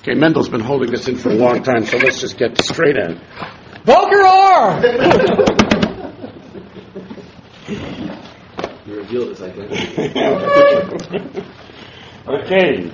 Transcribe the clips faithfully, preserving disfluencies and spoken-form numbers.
Okay, Mendel's been holding this in for a long time, so let's just get straight in. Boker Or! You revealed his identity. Okay.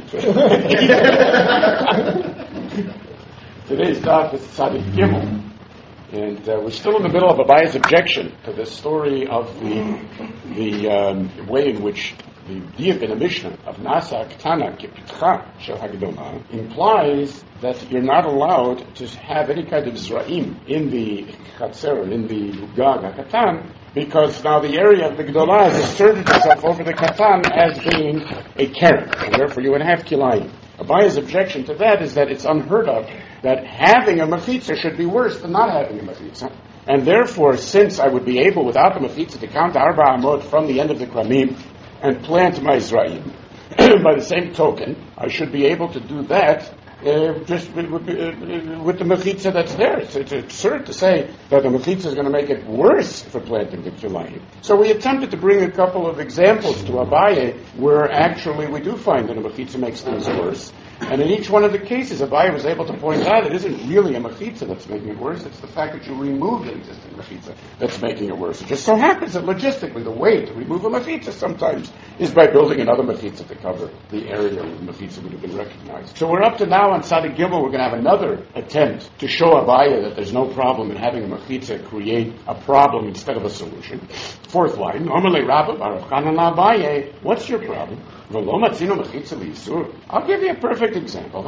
Today's daf is Tzadik Gimel. And uh, we're still in the middle of Abaya's objection to the story of the the um, way in which the diak in the Mishnah of Nasa Ktana Kipitcha Shel Hagdola implies that you're not allowed to have any kind of zra'im in the Chatzer, in the Gag HaKatan, because now the area of the Gdolah has asserted itself over the Katan as being a keren, and therefore you would have kilayim. Abaya's objection to that is that it's unheard of that having a mechitza should be worse than not having a mechitza. And therefore, since I would be able, without the mechitza, to count arba amot from the end of the kramim and plant my zra'im, by the same token, I should be able to do that uh, just with, with, uh, with the mechitza that's there. It's, it's absurd to say that the mechitza is going to make it worse for planting the kilayim. So we attempted to bring a couple of examples to Abaye where actually we do find that a mechitza makes things worse. And in each one of the cases, Abaye was able to point out it isn't really a mechitza that's making it worse, it's the fact that you remove the existing mechitza that's making it worse. It just so happens that logistically the way to remove a mechitza sometimes is by building another mechitza to cover the area where the mechitza would have been recognized. So we're up to now on Tzadik Gimel, we're going to have another attempt to show Abaye that there's no problem in having a mechitza create a problem instead of a solution. Fourth line, normally Rabba Baruch Chanan Abaye, what's your problem? I'll give you a perfect example.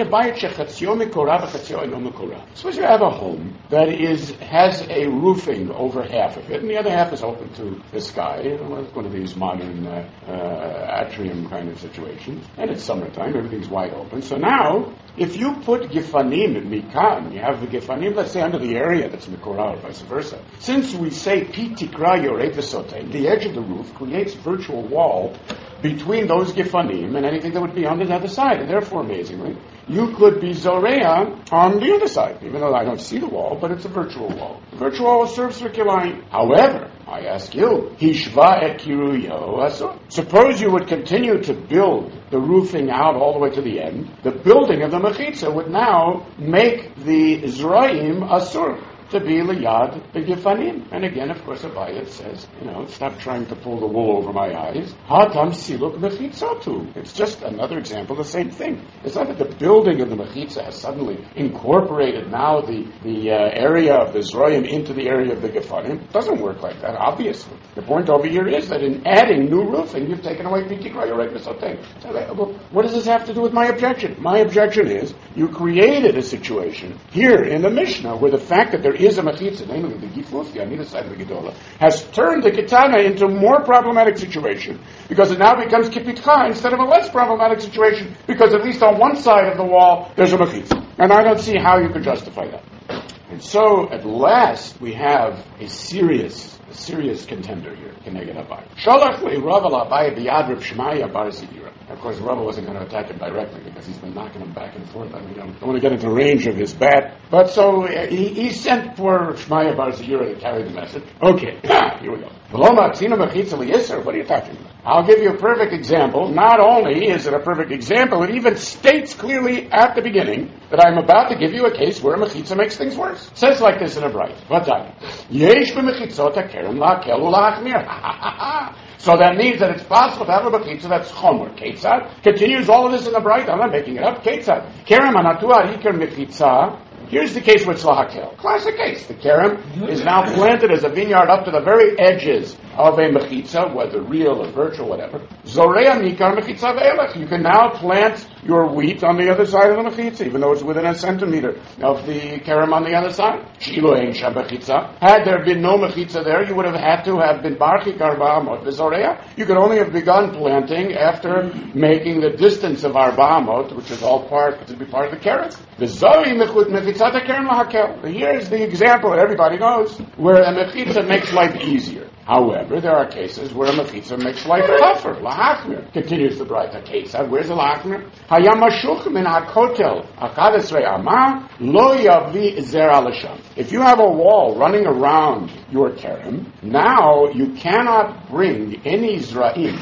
Suppose you have a home that is has a roofing over half of it, and the other half is open to the sky. It's one of these modern uh, uh, atrium kind of situations. And it's summertime, everything's wide open. So now, if you put gifanim in mikan, you have the gifanim, let's say, under the area that's mikora, or vice versa. Since we say pitikra yorei v'sotein, the edge of the roof creates a virtual wall between those gifanim and anything that would be on the other side. And therefore, amazingly, you could be zoreya on the other side, even though I don't see the wall, but it's a virtual wall. The virtual wall serves for kilayim. However, I ask you, hishva et kiruyo asur. Suppose you would continue to build the roofing out all the way to the end. The building of the mechitza would now make the zraim asur, to be liyad the gifanim. And again, of course, Abaye says, you know, stop trying to pull the wool over my eyes. Hatam siluk mechitzatu. It's just another example of the same thing. It's not that the building of the mechitza has suddenly incorporated now the, the uh, area of the zroyim into the area of the gifanim. It doesn't work like that, obviously. The point over here is that in adding new roofing, you've taken away pitikra yorei v'sotein. So, well, what does this have to do with my objection? My objection is, you created a situation here in the Mishnah where the fact that there is a mechitza, namely the gifufti on either side of the gedola, has turned the ketana into a more problematic situation because it now becomes kipitcha instead of a less problematic situation because at least on one side of the wall there's a mechitza. And I don't see how you could justify that. And so at last we have a serious, a serious contender here. Keneged Abaye. Shalach le'Rav al Abaye b'yad Reb Shmaya bar Zivira. Of course, Rabba wasn't going to attack him directly because he's been knocking him back and forth. I mean, I don't want to get into range of his bat. But so uh, he, he sent for Shmaya bar Zivira to carry the message. Okay, here we go. What are you talking about? I'll give you a perfect example. Not only is it a perfect example, it even states clearly at the beginning that I'm about to give you a case where a mechitza makes things worse. It says like this in a bright. Yesh b'mechitzot hakerem la'akel u'la'achmir. So that means that it's possible to have a mechitza that's chomer. Ketzad continues all of this in the bright. I'm not making it up. Ketzad kerem anatu ariker mechitza. Here's the case with Slahakel. Classic case. The kerem is now planted as a vineyard up to the very edges of a mechitza, whether real or virtual, whatever. Zorea mikar mechitza ve'elech. You can now plant your wheat on the other side of the mechitza, even though it's within a centimeter of the kerem on the other side. Shilo ein sham mechitza. Had there been no mechitza there, you would have had to have been barchik arba amot v'zorea. You could only have begun planting after making the distance of arba amot, which is all part, to be part of the kerem. V'zoi mechitza kerem lahakel. Here's the example that everybody knows, where a mechitza makes life easier. However, there are cases where a mechitza makes life tougher. Lahachmir continues the bright case. Where's the lahachmir? Hayamashuch min hakotel akadesrei amah lo yavi zera l'sham. If you have a wall running around your kerem, now you cannot bring any zra'im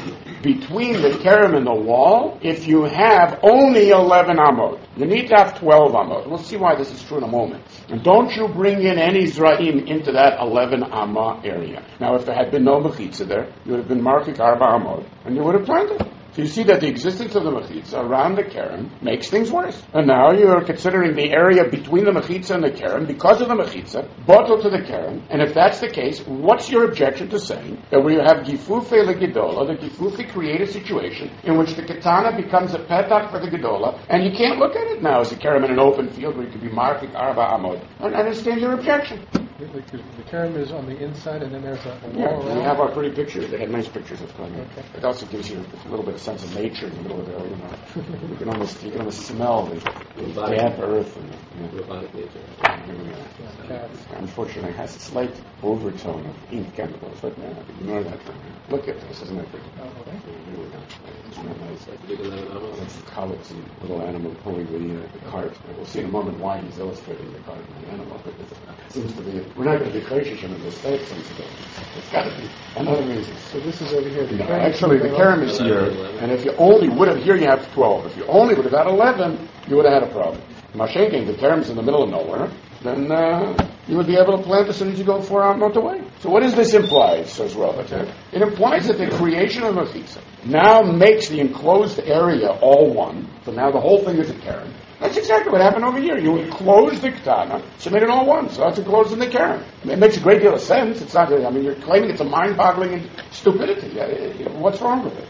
between the kerem and the wall if you have only eleven amot. You need to have twelve amot. We'll see why this is true in a moment. And don't you bring in any zra'im into that eleven amma area. Now, if there had been no mechitza there, you would have been markik arba amot, and you would have planted. So you see that the existence of the mechitza around the kerem makes things worse. And now you are considering the area between the mechitza and the kerem, because of the mechitza, bottle to the kerem. And if that's the case, what's your objection to saying that when you have gifufe legidola, the gifufe create a situation in which the katana becomes a petach for the gedola, and you can't look at it now as a kerem in an open field where you could be marking arba amod. I understand your objection. The, the, the kerem is on the inside, and then there's a, a wall Yeah, around. we have our pretty pictures. They had nice pictures of Kohen. Okay. It also gives you a little bit of sense of nature in the middle of it. You know, you can almost you can almost smell the damp earth. And, you know, Yeah, cats. unfortunately, it has a slight overtone of ink chemicals, but uh, ignore that for now. Look at this, isn't it pretty? Oh, okay. Here we go. Isn't that nice? That's the Collins little animal pulling the, uh, the cart. We'll see in a moment why he's illustrating the cart and the animal, but it seems to be, we're not going to be gracious in the state sensibility. It's got to be another reason. So this is over here. The No, kerem actually, the kerem is here, and if you only would have, here you have twelve. If you only would have had eleven, you would have had a problem. Mashenking, the kerem's in the middle of nowhere, then uh, you would be able to plant as soon as you go four amot away. So what does this imply, says Robitek? It implies that the creation of mechitza now makes the enclosed area all one, so now the whole thing is a kerem. That's exactly what happened over here. You enclosed the katana, so made it all one, so that's enclosed in the kerem. It makes a great deal of sense. It's not, I mean, you're claiming it's a mind-boggling stupidity. What's wrong with it?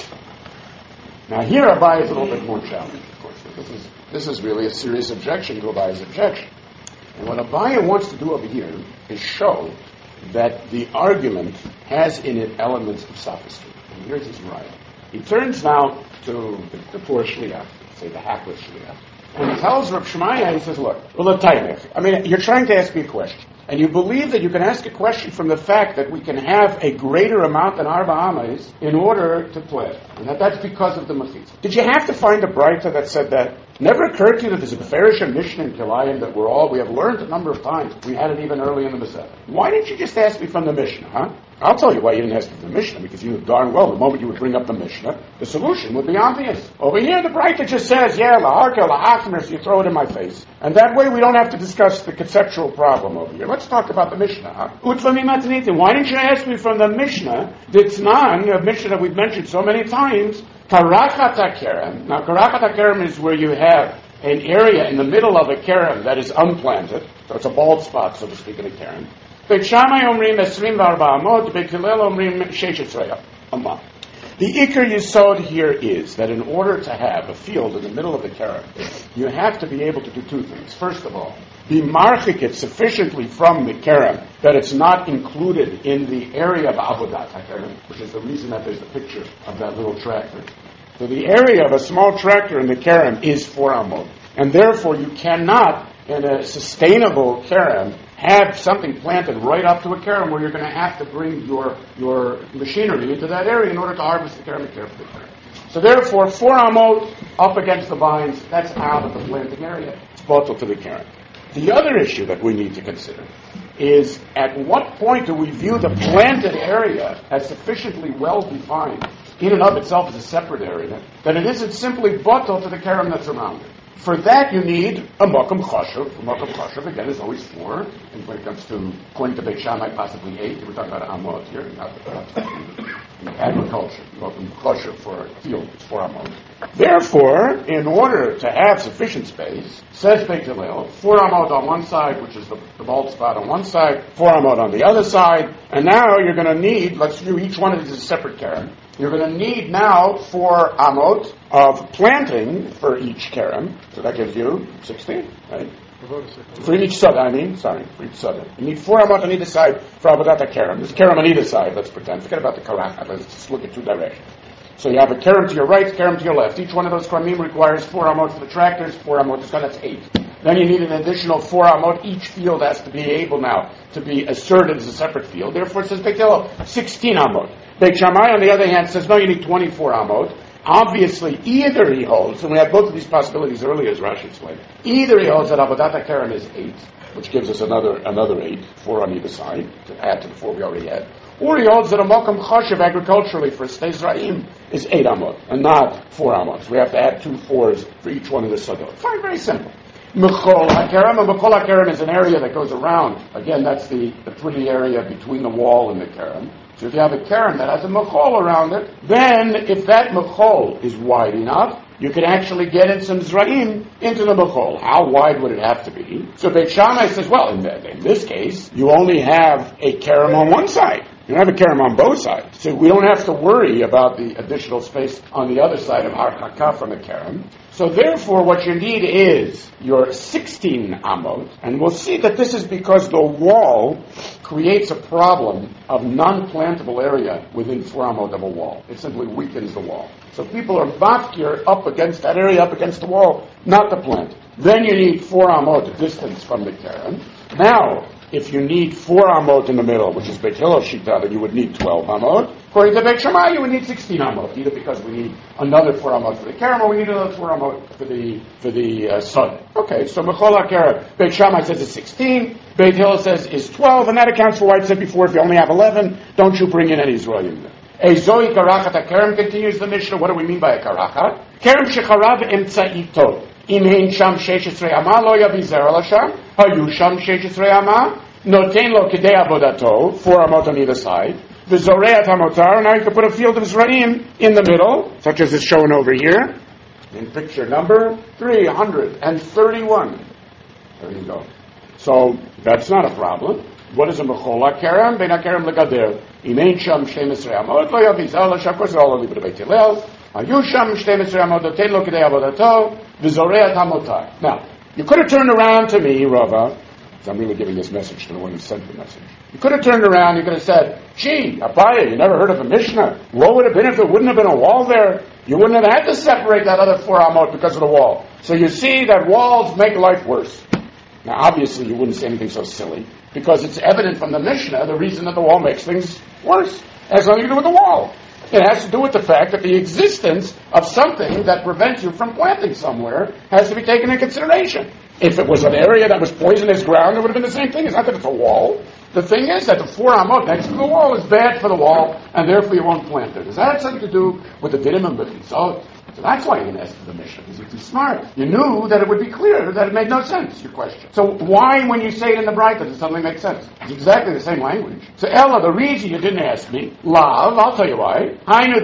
Now here Abai is a little bit more challenging, of course. This is, this is really a serious objection to Abai's objection. And what Abai wants to do over here is show that the argument has in it elements of sophistry. And here's his right. He turns now to the, the poor shliach, say the hapless shliach, and he tells Rav Shmaya, he says, look, well, I mean, you're trying to ask me a question. And you believe that you can ask a question from the fact that we can have a greater amount than Arba Amas in order to play. And that that's because of the Mechitza. Did you have to find a Breita that said that? Never occurred to you that there's a Beferish Mishnah in Kilayim that we're all, we have learned a number of times. We had it even early in the Masechah. Why didn't you just ask me from the Mishnah, huh? I'll tell you why you didn't ask me from the Mishnah, because you knew darn well the moment you would bring up the Mishnah, the solution would be obvious. Over here, the Breita just says, yeah, laharka, lahachmer, so you throw it in my face. And that way we don't have to discuss the conceptual problem over here. Let's talk about the Mishnah, huh? Why didn't you ask me from the Mishnah, the Tznan, a Mishnah that we've mentioned so many times, Karachat HaKerem. Now, Karachat HaKerem is where you have an area in the middle of a kerem that is unplanted, so it's a bald spot, so to speak, in a kerem. Beit Shammai omrim esrim v'arba amot, Beit Hillel omrim sheish esrei amot. The Iker Yisod here is that in order to have a field in the middle of the kerem, you have to be able to do two things. First of all, be marchik it sufficiently from the kerem that it's not included in the area of Avodat HaKerem, which is the reason that there's the picture of that little tractor. So the area of a small tractor in the kerem is four amot. And therefore you cannot, in a sustainable kerem, have something planted right up to a kerem where you're going to have to bring your your machinery into that area in order to harvest the kerem and care for the kerem. So therefore, four amot up against the vines, that's out of the planting area. It's bottled to the kerem. The other issue that we need to consider is at what point do we view the planted area as sufficiently well defined in and of itself as a separate area that it isn't simply bottled to the kerem that's around it. For that, you need a makam chashuv. A makam chashuv, again, is always four. And when it comes to, according to Beit Shammai, possibly eight. We're talking about amot here, not in agriculture. Makam chashuv for a field, it's four amot. Therefore, in order to have sufficient space, says Beit Hillel, four amot on one side, which is the, the bald spot on one side, four amot on the other side, and now you're going to need, let's view each one of these as a separate kerem. You're going to need now four amot of planting for each kerem. So that gives you sixteen, right? For each side, I mean, sorry, for each side. You need four amot on either side for Avodat HaKerem. There's kerem on either side, let's pretend. Forget about the karach, let's just look at two directions. So you have a kerem to your right, kerem to your left. Each one of those kramim requires four amot for the tractors, four amot, so that's eight. Then you need an additional four amot. Each field has to be able now to be asserted as a separate field. Therefore, it says Beit Hillel, sixteen amot. Beit Shammai, on the other hand, says, no, you need twenty-four amot. Obviously, either he holds, and we had both of these possibilities earlier, as Rashi explained, either he holds that Avodat HaKerem is eight, which gives us another another eight, four on either side, to add to the four we already had, Uri holds that a Mokum Choshev agriculturally for Shtei Zra'im is eight amot, and not four amot. We have to add two fours for each one of the Sodot. Fine, very simple. Mechol HaKerem, and Mechol HaKerem is an area that goes around. Again, that's the, the pretty area between the wall and the Kerem. So if you have a Kerem that has a Mechol around it, then if that Mechol is wide enough, you can actually get in some Zra'im into the Mechol. How wide would it have to be? So Beit Shammai says, well, in, the, in this case, you only have a Kerem on one side. You don't have a Kerem on both sides. So we don't have to worry about the additional space on the other side of Harchaka from the Kerem. So therefore, what you need is your sixteen amot, and we'll see that this is because the wall creates a problem of non-plantable area within four amot of a wall. It simply weakens the wall. So people are mafkir up against that area, up against the wall, not to plant. Then you need four amot distance from the Kerem. Now, if you need four amot in the middle, which is Beit Hillel Shita, then you would need twelve amot. According to Beit Shammai, you would need sixteen amot, either because we need another four amot for the Kerem, or we need another four amot for the for the uh, Sod. Okay, so Mechol HaKerem, Beit Shammai says it's sixteen, Beit Hillel says is twelve, and that accounts for what I said before, if you only have eleven, don't you bring in any Zra'im there. Ezoi karachat HaKerem, continues the Mishnah. What do we mean by a karachat? Kerem shecharav emtza'ito. Im hein sham shesh esrei ama lo yavizer ala sham. Hayu sham shesh esrei ama. Noten lo kedei avodato. Four amot on either side. V'zoreat hamotar. Now you can put a field of Zra'im in the middle, such as is shown over here. In picture number three hundred thirty-one. There you go. So that's not a problem. What is a Mechol HaKerem? Bein HaKerem legader. Im ein sham shtei esrei amot lo yavizer ala sham. Of course, all only Beit Hillel. Ayusham shtei esrei amot noten lo kedei avodato v'zoreat hamotar. Now, you could have turned around to me, Rava. I'm really giving this message to the one who sent the message. You could have turned around. You could have said, "Gee, Abaya, you never heard of a Mishnah? What would have been if there wouldn't have been a wall there? You wouldn't have had to separate that other four amot because of the wall." So you see that walls make life worse. Now, obviously, you wouldn't say anything so silly because it's evident from the Mishnah the reason that the wall makes things worse. It has nothing to do with the wall. It has to do with the fact that the existence of something that prevents you from planting somewhere has to be taken into consideration. If it was an area that was poisonous ground, it would have been the same thing. It's not that it's a wall. The thing is that the four amot next to the wall is bad for the wall, and therefore you won't plant it. Does that have something to do with the dinim and b'chitzot? So that's why you didn't ask for the Mishnah, because you're too smart. You knew that it would be clear that it made no sense, your question. So why, when you say it in the Braita, does it suddenly make sense? It's exactly the same language. So Ella, the reason you didn't ask me, Lav, I'll tell you why.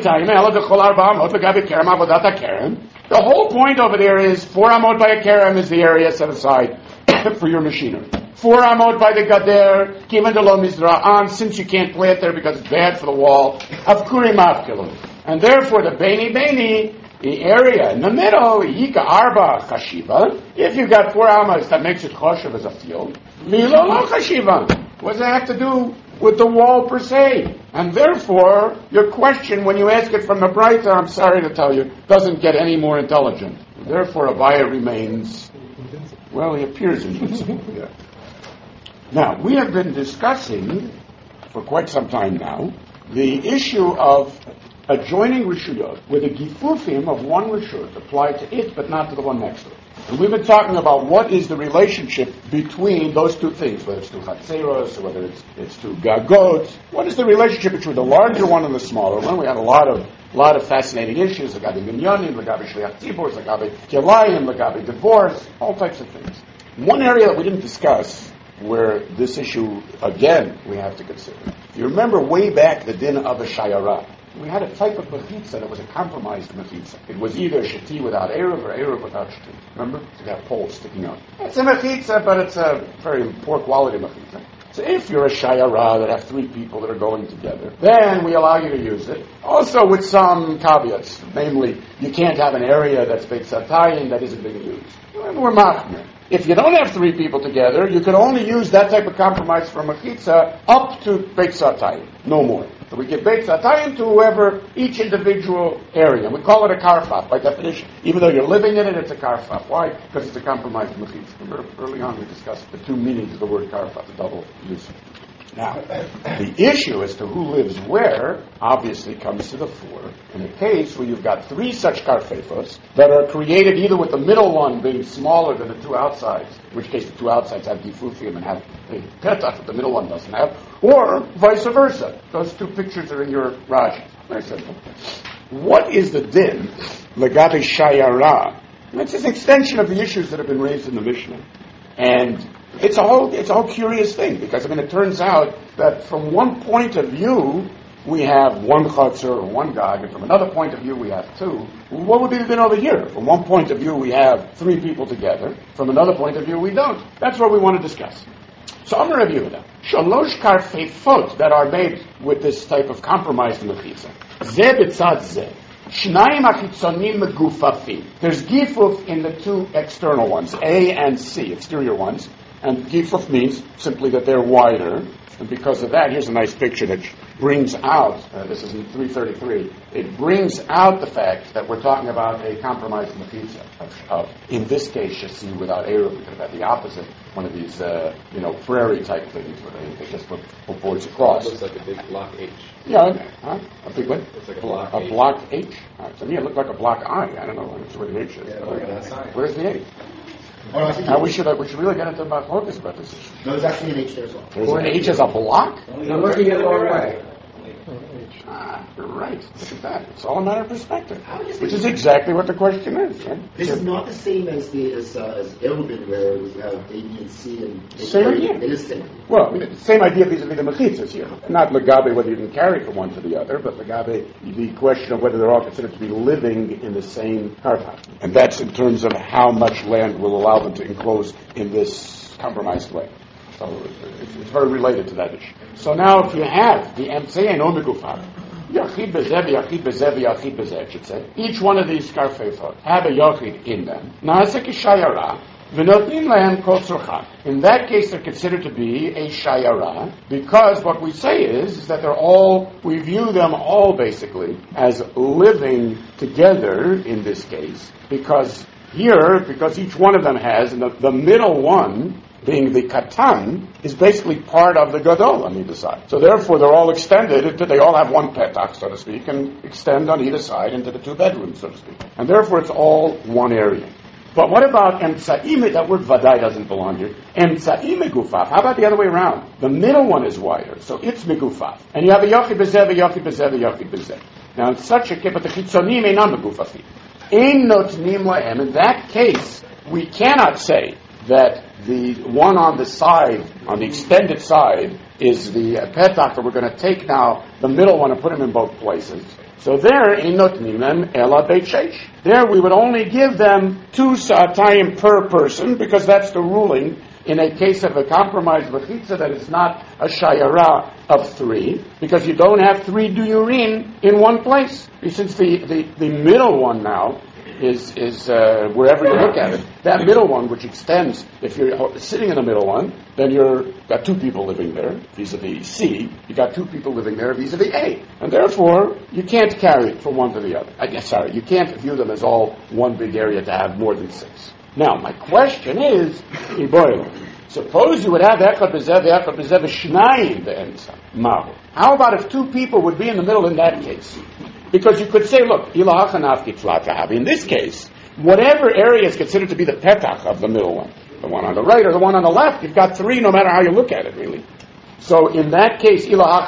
The whole point over there is four amot by a kerem is the area set aside for your machinery. Four amot by the gader, kivan de lo mizra'an, since you can't plant there because it's bad for the wall, of kurim avkilu. And therefore the beni beni, the area in the middle, yika arba chashiva, if you've got four amas, that makes it choshev as a field. Milo lo chashiva. What does that have to do with the wall per se? And therefore, your question, when you ask it from the Braita, I'm sorry to tell you, doesn't get any more intelligent. Therefore, Abaya remains, well, he appears invincible. Yeah. Now, we have been discussing, for quite some time now, the issue of adjoining Rishuyot, where the Gifufim of one Rishut apply to it, but not to the one next to it. And we've been talking about what is the relationship between those two things, whether it's two Chatzeros, or whether it's, it's two Gagot. What is the relationship between the larger one and the smaller one? We had a lot of lot of fascinating issues, Lagabi Minyanim, Lagabi Shliach Tzibur, Lagabi Kelayim, Lagabi divorce, all types of things. One area that we didn't discuss, where this issue, again, we have to consider. If you remember way back the din of a Shayara, we had a type of mechitza that was a compromised mechitza. It was either sheti without eruv or eruv without sheti. Remember? So you have poles sticking out. It's a mechitza, but it's a very poor quality mechitza. So if you're a shayara that have three people that are going together, then we allow you to use it. Also with some caveats. Namely, you can't have an area that's beit satayim that isn't being used. We're machmir. If you don't have three people together, you can only use that type of compromise for mechitza up to beit satayim. No more. So we give beit satayim to whoever, each individual area. We call it a karfaf by definition. Even though you're living in it, it's a karfaf. Why? Because it's a compromised mechitza. Remember, early on we discussed the two meanings of the word karfaf, the double use. Now, the issue as to who lives where obviously comes to the fore in a case where you've got three such karfefos that are created either with the middle one being smaller than the two outsides, in which case the two outsides have gifufim and have a petach that the middle one doesn't have, or vice versa. Those two pictures are in your Rashi. Very simple. What is the din legabe shayara? It's an extension of the issues that have been raised in the Mishnah. And it's a whole it's a whole curious thing, because I mean it turns out that from one point of view we have one chutzner or one gag, and from another point of view we have two. What would be the din over here? From one point of view we have three people together. From another point of view we don't. That's what we want to discuss. So I'm going to review them. Shalosh karfefot that are made with this type of compromise in the chitza. Ze b'tzad ze. Shnayim achitzonim megufafim. There's gifuf in the two external ones, A and C, exterior ones. And gifuf means simply that they're wider. And because of that, here's a nice picture that brings out, uh, this is in three thirty-three, it brings out the fact that we're talking about a compromise in the pizza. Of, of, in this case, you see, without Eruv, we could have had the opposite, one of these, uh, you know, prairie type things where they, they just put, put boards across. It looks like a big block H. Yeah, huh? A big what? It's like a block A H. block H? Right, to me, it looked like a block I. I don't know where the H is. Yeah, look at that sign. Where's the H? Oh, no, I think Now, we should uh, we should really get into about focus about this issue. no, there's actually an H there as well. There's an H as a block? You're looking at the wrong way. Ah, you're right. Look at that. It's all a matter of perspective. Which is exactly what the question is, right? This is not the same as the as uh, as Erubin, where we have A, B, and C, and Same idea. It is same. Well, I mean, same idea vis-a-vis the mechitzas here. Not legabe whether you can carry from one to the other, but legabe the question of whether they're all considered to be living in the same karpa. And that's in terms of how much land will allow them to enclose in this compromised way. So it's, it's very related to that issue. So now if you have the emtsei and omegufar, yachid bezeh, yachid bezeh, yachid bezeh, it should say, each one of these karfefot have a yachid in them. Na'aseh k'shayara, v'notnin lehem kol tzorcha. In that case, they're considered to be a shayara, because what we say is, is that they're all, we view them all basically as living together in this case, because here, because each one of them has, and the, the middle one, being the katan, is basically part of the gadol on either side. So therefore, they're all extended into, they all have one petach, so to speak, and extend on either side into the two bedrooms, so to speak. And therefore, it's all one area. But what about emtsa'im? That word vadai doesn't belong here. Emtsa'im megufaf. How about the other way around? The middle one is wider, so it's megufaf. And you have a yochid bezeh, a yochid bezeh, a yochid bezeh. Now, in such a case, but the chitzonim einam megufafim. Ein notnim lahem. In that case, we cannot say that the one on the side, on the extended side, is the uh, petach that we're going to take now, the middle one, and put them in both places. So there, in notnim ela beit sheish. There we would only give them two sa'atayim per person, because that's the ruling in a case of a compromised v'chitza that is not a shayara of three, because you don't have three duyurin in one place. Since the, the, the middle one now is is uh, wherever you look at it, that middle one which extends, if you're sitting in the middle one, then you're got two people living there, vis-a-vis C, you got two people living there vis-a-vis A. And therefore, you can't carry it from one to the other. I guess, sorry, you can't view them as all one big area to have more than six. Now, my question is, Iboil, suppose you would have Echad B'Zev, Echad B'Zev, Shnayim Be'emtza, Mahu. How about if two people would be in the middle in that case? Because you could say, look, in this case, whatever area is considered to be the petach of the middle one, the one on the right or the one on the left, you've got three no matter how you look at it, really. So in that case,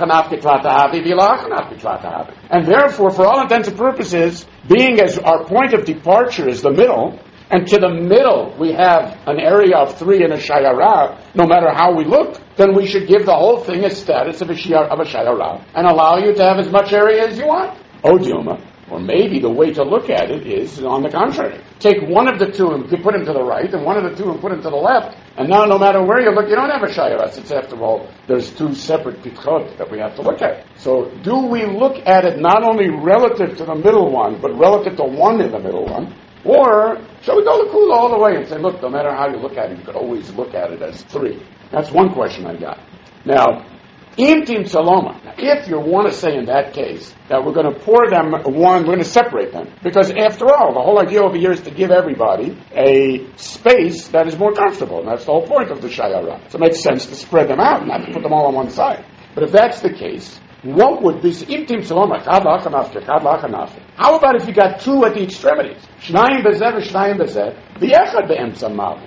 and therefore, for all intents and purposes, being as our point of departure is the middle, and to the middle we have an area of three in a shayara, no matter how we look, then we should give the whole thing a status of a shayara and allow you to have as much area as you want. Odioma, or maybe the way to look at it is on the contrary. Take one of the two and put him to the right, and one of the two and put him to the left, and now no matter where you look, you don't have a shayara, since after all, there's two separate pitchot that we have to look at. So do we look at it not only relative to the middle one, but relative to one in the middle one, or shall we go the kula all the way and say, look, no matter how you look at it, you could always look at it as three? That's one question I got. Now, Imtim saloma. Now, if you want to say in that case that we're going to pour them one, we're going to separate them. Because after all, the whole idea over here is to give everybody a space that is more comfortable. And that's the whole point of the shayara. So it makes sense to spread them out, not to put them all on one side. But if that's the case, what would be imtim saloma? How about if you got two at the extremities? Shnayim bezeh v'shnayim bezeh, v'yechad be'emtza mavi.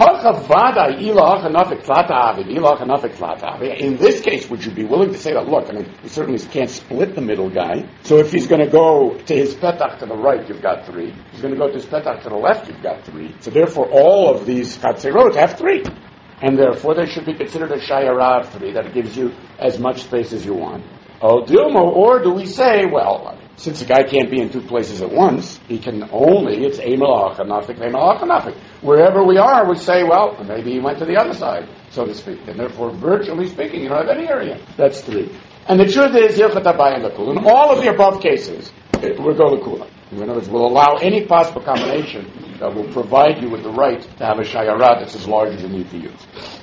In this case, would you be willing to say that, look, I mean, you certainly can't split the middle guy. So if he's going to go to his petach to the right, you've got three. If he's going to go to his petach to the left, you've got three. So therefore, all of these chatzerot have three. And therefore, they should be considered a shayara of three, that it gives you as much space as you want. Or do we say, well, since a guy can't be in two places at once, he can only, it's a malach hanafik, a malach hanafik. Wherever we are, we say, well, maybe he went to the other side, so to speak. And therefore, virtually speaking, you don't have any area. That's three. And the truth is, Hilchat Abaye L'Kula. In all of the above cases, it will go L'Kula. In other words, we'll allow any possible combination that will provide you with the right to have a shayara that's as large as you need to use.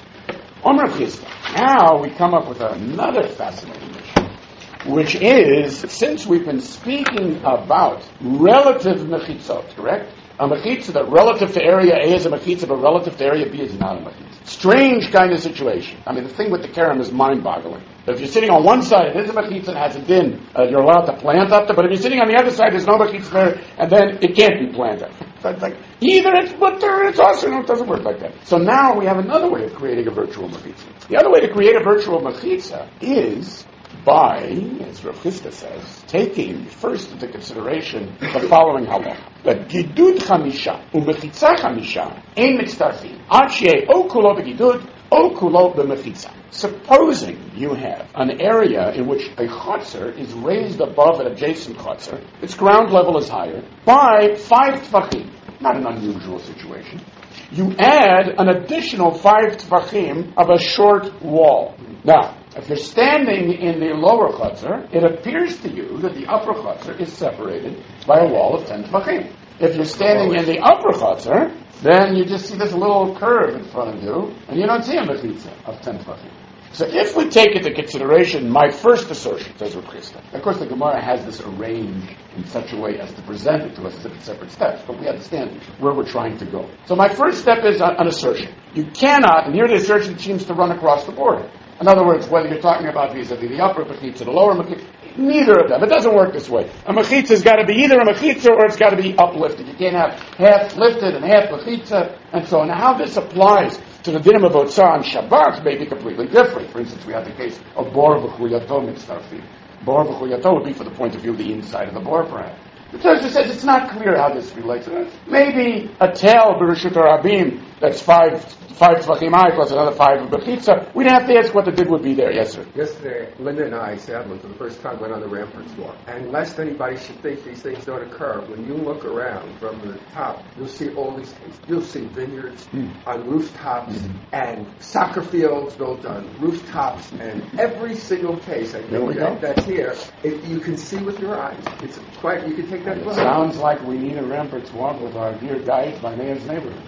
Omer Chisda. Now we come up with another fascinating issue, which is, since we've been speaking about relative mechitzot, correct? A mechitza that relative to area A is a mechitza, but relative to area B is not a mechitza. Strange kind of situation. I mean, the thing with the kerem is mind-boggling. But if you're sitting on one side, it is a mechitza and has a din, uh, you're allowed to plant up there, but if you're sitting on the other side, there's no mechitza there, and then it can't be planted. It's like, either it's butter, it's also, no, it doesn't work like that. So now we have another way of creating a virtual mechitza. The other way to create a virtual mechitza is by, as Rav Chisda says, taking first into consideration the following halacha: that gidud chamisha umechitza chamisha ein mitztarfim ad sheyeh o kulo begidud o kulo b'mechitza. Supposing you have an area in which a chutzner is raised above an adjacent chutzner, its ground level is higher by five tfachim. Not an unusual situation. You add an additional five tfachim of a short wall. Now, if you're standing in the lower chutzner, it appears to you that the upper chutzner is separated by a wall of ten tfachim. If you're standing in the upper chutzner, then you just see this little curve in front of you, and you don't see a mechitza of ten tfachim. So if we take into consideration my first assertion, says Rav Chisda, of course the Gemara has this arranged in such a way as to present it to us as if it's separate steps, but we understand where we're trying to go. So my first step is an assertion. You cannot, and here the assertion seems to run across the board. In other words, whether you're talking about vis-a-vis the upper mechitza, the lower mechitza, neither of them. It doesn't work this way. A mechitza's got to be either a mechitza or it's got to be uplifted. You can't have half lifted and half mechitza, and so on. Now, how this applies to the dinim of Otzah and Shabbat may be completely different. For instance, we have the case of Bor v'chuyato mitztarfim. Bor v'chuyato would be for the point of view of the inside of the bor, perhaps. The Tosha says it's not clear how this relates. Maybe a tail b'reshut harabim that's five five tvachim high plus another five of bechitza. We'd have to ask what the din would be there. Yes, sir. Yesterday, Linda and I, sadly, for the first time, went on the Ramparts Walk. And lest anybody should think these things don't occur, when you look around from the top, you'll see all these things. You'll see vineyards mm. on rooftops mm-hmm. and soccer fields built on rooftops, and every single case I think that, that's here, it, you can see with your eyes. It's quite. You can take that. It sounds like we need a Ramparts Walk with our dear guides by Mayor's neighborhood.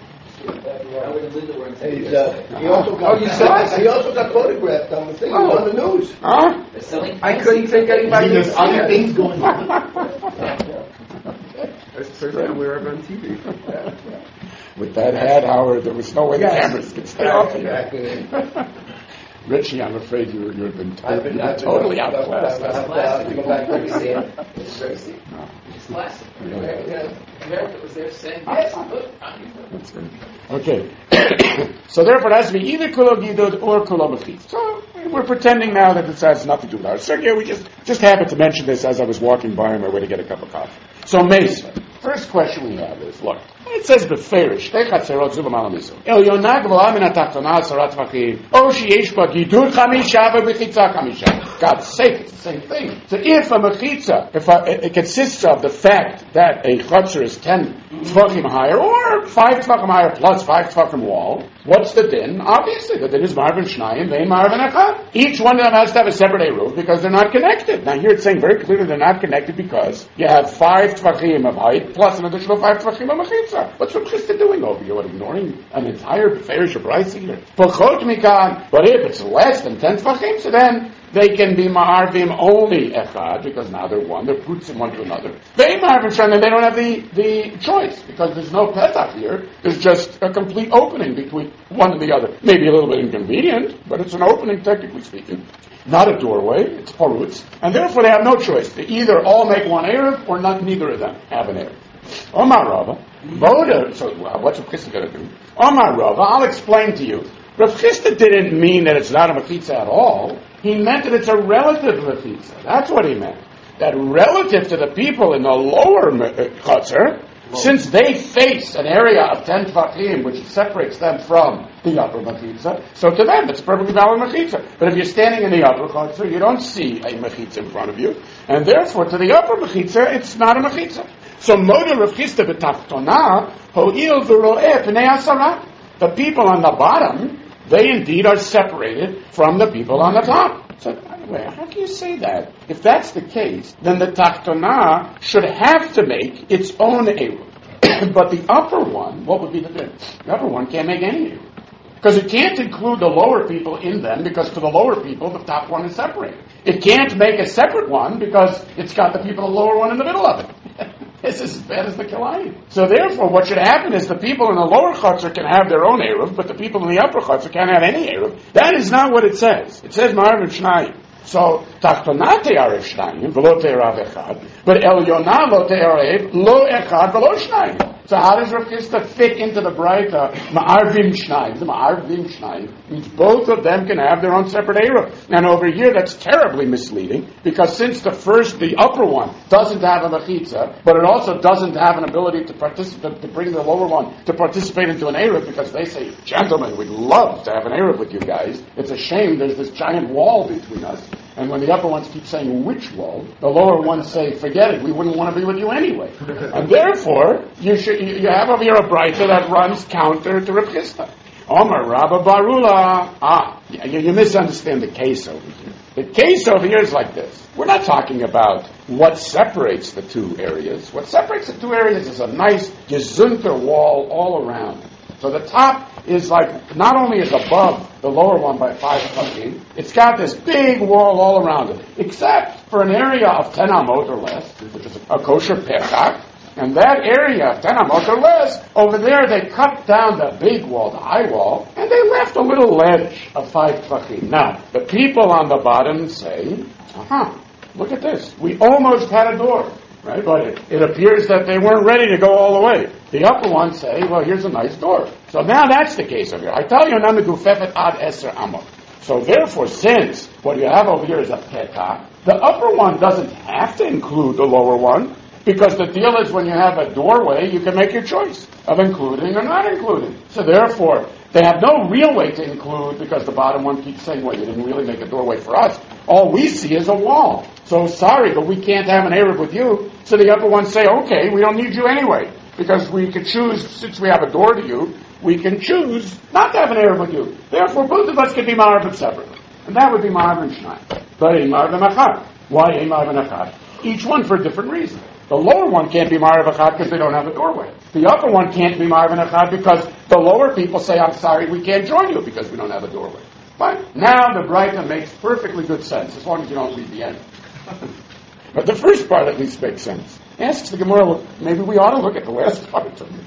He's, uh, he also got, oh, you saw it? He also got photographed on the thing oh. on the news. Huh? I couldn't think anybody. There's other things going on. That's the first time we were ever on T V. With that hat, Howard, there was no way yes. the cameras could stay off you. Exactly. Richie, I'm afraid you, you've been to- I've been, you're I've been, totally I've been, outclassed. I've been, I've been, I've been, I've been, I've been, It's very steep. No. It's classic. Really? Yeah. America was there saying, yes, look. That's good. Okay. So therefore it has to be either kulo gidud or kulo mechitza. So we're pretending now that this has nothing to do with our circuit. We just, just happened to mention this as I was walking by on my way to get a cup of coffee. So Mesa, first question we have is, look, it says beferish, shtei chatzerot zu b'mal hamiso. El yonah gvola min hatachtona asarat tvachim, o sheyesh ba gidud chamisha v'mechitza chamisha. God's sake, it's the same thing. So if a mechitza, if a, it consists of the fact that a chutzner is ten tvachim higher, or five tvachim higher plus five tvachim wall, what's the din? Obviously, the din is marvin shnayim, vein marvin echad. Each one of them has to have a separate eruv because they're not connected. Now here it's saying very clearly they're not connected because you have five tvachim of height plus an additional five tvachim of mechitza. mechitza. What's Rav Chisda doing over here? What, ignoring an entire Beferish Braisa here? Pachot mikan. But if it's less than ten tefachim, so then they can be ma'arvim only echad, because now they're one, they're putzim one to another. They ma'arvim shana, they don't have the, the choice, because there's no petach here. There's just a complete opening between one and the other. Maybe a little bit inconvenient, but it's an opening, technically speaking. Not a doorway, it's parutz, and therefore they have no choice. They either all make one Erev, or not, neither of them have an Erev. Omar Rava, Voda, so well, what's Rav Chisda going to do? Omar Rava, I'll explain to you. Rav Chisda didn't mean that it's not a mechitza at all. He meant that it's a relative mechitza. That's what he meant. That relative to the people in the lower chutzner, since they face an area of ten tefachim which separates them from the upper mechitza, so to them it's a perfectly valid mechitza. But if you're standing in the upper chutzner, you don't see a mechitza in front of you, and therefore to the upper mechitza, it's not a mechitza. So Moda Rav Chisda b'tachtona ho'il v'ro'eh p'nei asara. The people on the bottom, they indeed are separated from the people on the top. So, anyway, how can you say that? If that's the case, then the Tachtona should have to make its own Eruv. But the upper one, what would be the difference? The upper one can't make any Eruv. Because it can't include the lower people in them, because to the lower people, the top one is separated. It can't make a separate one, because it's got the people in the lower one in the middle of it. It's as bad as the Kilayim. So therefore, what should happen is the people in the lower chutzner can have their own Eruv, but the people in the upper chutzner can't have any Eruv. That is not what it says. It says Ma'arvim Shnayim. So, Tachtonah te'arev Shnayim, v'lo te'arav echad, but Elyonah lo te'arev, lo echad, v'lo Shnayim. So how does Rav Chisda fit into the Braita? Ma'arvim Shnayim. The Ma'arvim Shnayim means both of them can have their own separate Eruv. And over here, that's terribly misleading, because since the first, the upper one, doesn't have a mechitza, but it also doesn't have an ability to participate, to bring the lower one to participate into an Eruv, because they say, gentlemen, we'd love to have an Eruv with you guys. It's a shame there's this giant wall between us. And when the upper ones keep saying which wall, the lower ones say, forget it, we wouldn't want to be with you anyway. And therefore, you should, you have over here a Braita that runs counter to Rav Chisda. Omar Rabba Barula. Ah, you, you misunderstand the case over here. The case over here is like this. We're not talking about what separates the two areas. What separates the two areas is a nice gesunter wall all around. So the top is like, not only is above the lower one by five tefachim, it's got this big wall all around it, except for an area of ten amot or less, which is a kosher petach, and that area of ten amot or less, over there they cut down the big wall, the high wall, and they left a little ledge of five tefachim. Now, the people on the bottom say, uh-huh, look at this, we almost had a door. Right, but it, it appears that they weren't ready to go all the way. The upper ones say, well, here's a nice door. So now that's the case over here. I tell you, namigufefet ad eser amot. So therefore, since what you have over here is a petah, the upper one doesn't have to include the lower one, because the deal is when you have a doorway, you can make your choice of including or not including. So therefore, they have no real way to include, because the bottom one keeps saying, well, you didn't really make a doorway for us. All we see is a wall. So sorry, but we can't have an Eruv with you. So the upper ones say, okay, we don't need you anyway, because we could choose, since we have a door to you, we can choose not to have an Eruv with you. Therefore, both of us can be Ma'arvim separately. And that would be Ma'arvim Shnayim. But a Ma'arvim Achad. Why a Ma'arvim Achad? Each one for a different reason. The lower one can't be Ma'arvim Achad because they don't have a doorway. The upper one can't be Ma'arvim Achad because the lower people say, I'm sorry, we can't join you because we don't have a doorway. Fine. Now the Braita makes perfectly good sense, as long as you don't read the end. But the first part at least makes sense. Asks the Gemara, maybe we ought to look at the last part.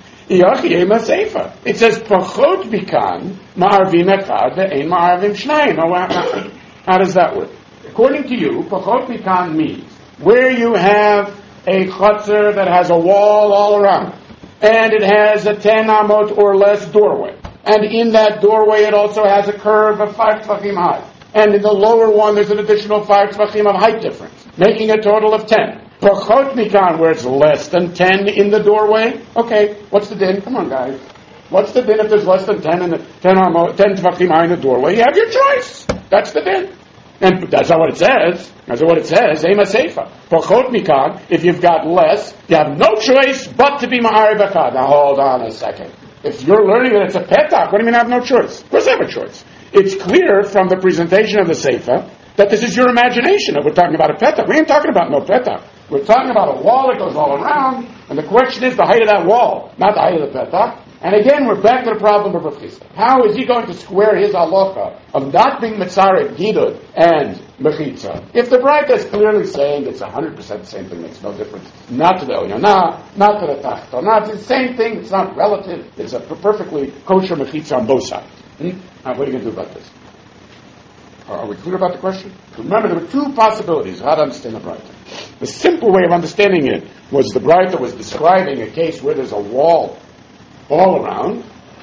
It says, Pachot bikan ma'arvim echad ve'ein ma'arvim shnayim. How does that work? According to you, Pachot bikan means where you have a chutzner that has a wall all around, and it has a ten amot or less doorway. And in that doorway it also has a curve of five tefachim high. And in the lower one there's an additional five tefachim of height difference, making a total of ten. Pachot mikan, where it's less than ten in the doorway. Okay, what's the din? Come on, guys. What's the din if there's less than ten in the ten amot, ten tefachim high in the doorway? You have your choice. That's the din. And that's not what it says. That's what it says. Ema seifa. Pachot mikan, if you've got less, you have no choice but to be ma'arvim echad. Now hold on a second. If you're learning that it's a petach, what do you mean I have no choice? Of course I have a choice. It's clear from the presentation of the Seifa that this is your imagination that we're talking about a petach. We ain't talking about no petach. We're talking about a wall that goes all around, and the question is the height of that wall, not the height of the petach. And again, we're back to the problem of Rav Chisda. How is he going to square his halacha of not being mitzarev gidud and mechitza if the Braita is clearly saying it's one hundred percent the same thing, makes no difference, not to the Elyonah, not to the Tachtona, it's the same thing, it's not relative, it's a perfectly kosher mechitza on both sides. Hmm? Now, what are you going to do about this? Are we clear about the question? Remember, there were two possibilities how to understand the Braita. The simple way of understanding it was the Braita was describing a case where there's a wall all around,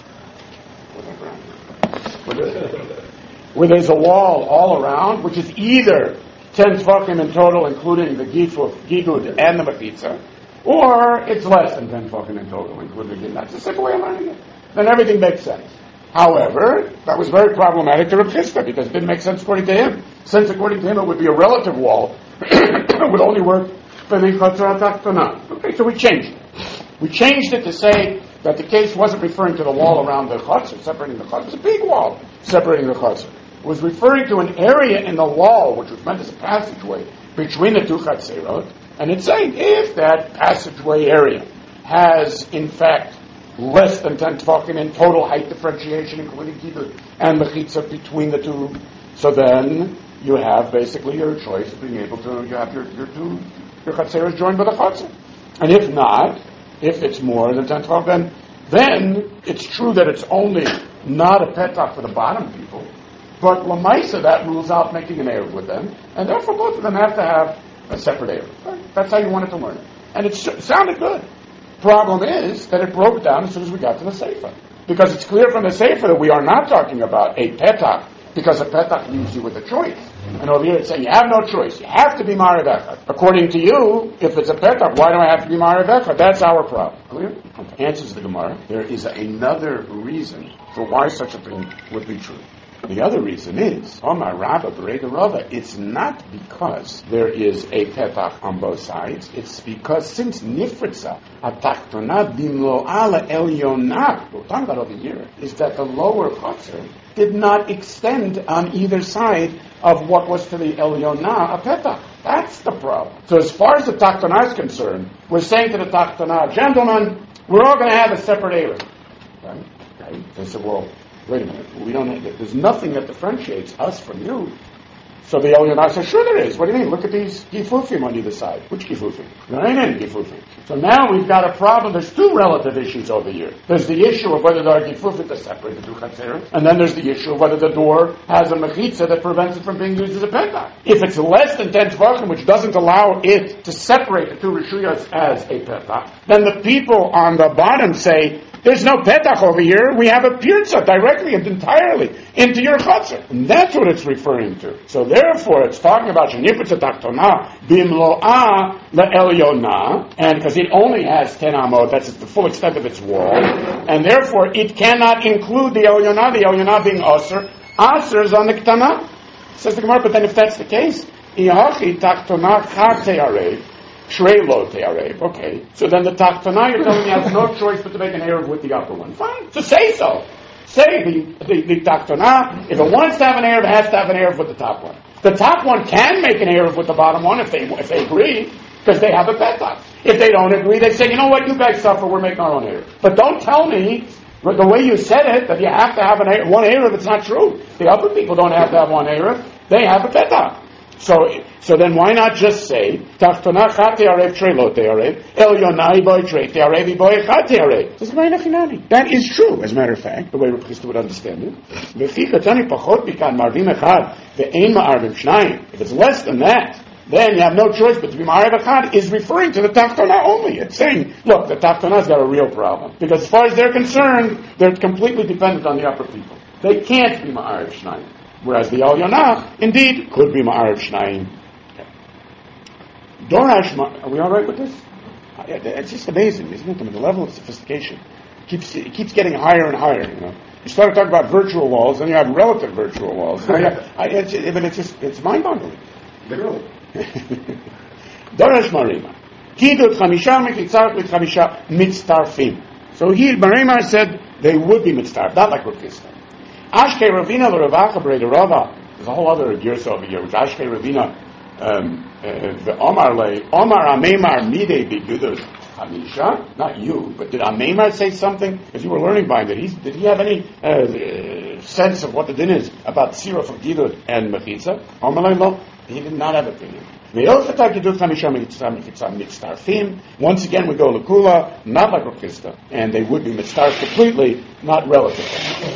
where there's a wall all around, which is either ten tefachim in total, including the gidud and the mechitza, or it's less than ten tefachim in total, including the gidud. That's a simple way of learning it. Then everything makes sense. However, that was very problematic to Rav Chisda because it didn't make sense according to him. Since according to him it would be a relative wall, it would only work for the Chatzar HaTachtona. Okay, so we changed it. We changed it to say that the case wasn't referring to the wall around the chutzner, separating the chutzner. It was a big wall separating the chutzner. It was referring to an area in the wall which was meant as a passageway between the two chatzerot, and it's saying if that passageway area has, in fact, less than ten tefachim in total height differentiation, including gidud and mechitza between the two, so then you have basically your choice of being able to, you have your, your two, your chatzerot joined by the chutzner. And if not, if it's more than ten tefachim, then, then it's true that it's only not a petach for the bottom people, but Lamaisa, that rules out making an Erev with them, and therefore both of them have to have a separate Erev. That's how you wanted to learn it. And it sounded good. Problem is that it broke down as soon as we got to the Sefer. Because it's clear from the Sefer that we are not talking about a petach, because a petach leaves you with a choice. And over here it's saying you have no choice. You have to be Ma'ariv Echad. According to you, if it's a petach, why do I have to be Ma'ariv Echad? That's our problem. Clear? Answers the Gemara. There is another reason for why such a thing would be true. The other reason is, Omar Rabba Bereda Rava, it's not because there is a petach on both sides, it's because since Nifritza, Atachtona Bimlo Ala Elyonah, what we're talking about over here, is that the lower chutzner did not extend on either side of what was to the Elyonah a petach. That's the problem. So as far as the Tachtona is concerned, we're saying to the Tachtona, gentlemen, we're all going to have a separate Erev. Right? Okay? They said, well, wait a minute, we don't have, there's nothing that differentiates us from you. So the Elyonah says, sure there is. What do you mean? Look at these gifufim on either side. Which gifufim? There ain't any gifufim. So now we've got a problem. There's two relative issues over here. There's the issue of whether there are gifufim to separate the two chatzeret, and then there's the issue of whether the door has a mechitza that prevents it from being used as a petach. If it's less than ten tefachim, which doesn't allow it to separate the two rishuyas as a petach, then the people on the bottom say, there's no petach over here. We have a pirza directly and entirely into your chutzner. And that's what it's referring to. So therefore, it's talking about shenifritza tachtona bimloa le'elyonah, and because it only has ten amot, that's the full extent of its wall, and therefore it cannot include the elyonah, the elyonah being aser. Aser is on the ktana. Says the Gemara, but then if that's the case, ihachi tachtona chate arev. Shrelo te'arev. Okay. So then the Tachtona, you're telling me, has no choice but to make an Erev with the upper one. Fine. So say so. Say the, the, the Tachtona, if it wants to have an Erev, it has to have an Erev with the top one. The top one can make an Erev with the bottom one if they if they agree, because they have a petach. If they don't agree, they say, you know what, you guys suffer, we're making our own Erev. But don't tell me, the way you said it, that you have to have an Erev, one Erev, it's not true. The upper people don't have to have one Erev. They have a petach. So, so then why not just say, Tachtona chat te'arev trelo te'arev, Elyonah boy tre te'arev boy chat te'arev. This is very nachinani. That is true, as a matter of fact, the way Rav Chisda would understand it. V'fi katani pachot bikan marvim echad, ve'ein ma'arvim shnayim. If it's less than that, then you have no choice but to be ma'arv echad, is referring to the Tachtona only. It's saying, look, the Tachtona's got a real problem. Because as far as they're concerned, they're completely dependent on the upper people. They can't be ma'arv shnayim. Whereas the Elyonah, indeed, could be Ma'ariv Shnayim. Dorash, are we all right with this? It's just amazing, isn't it? I mean, the level of sophistication keeps it keeps getting higher and higher. You know, you start talking about virtual walls, and you have relative virtual walls. I, I, it's, I mean, it's just it's mind-boggling. Literally. Dorash Marima. Kidut Chamisha Mechitzar with Chamisha Mitztarfim. So here, Marima said they would be Mitztarf, not like Rav Chisda. Ashkei Ravina l'Ravacha Bereda Rava. There's a whole other girsa over here, which Ashkei Ravina um, uh, the Omar lay Omar Amemar Mide Bigudus Hamisha, not you, but did Amemar say something? As you were learning by that, he's, did he have any uh, uh, sense of what the din is about Sirah for Gidud and Mechitza? Omar lay lo, he did not have opinion. Once again, we go Lakula, not like Rukista, and they would be mitzvah completely, not relatively.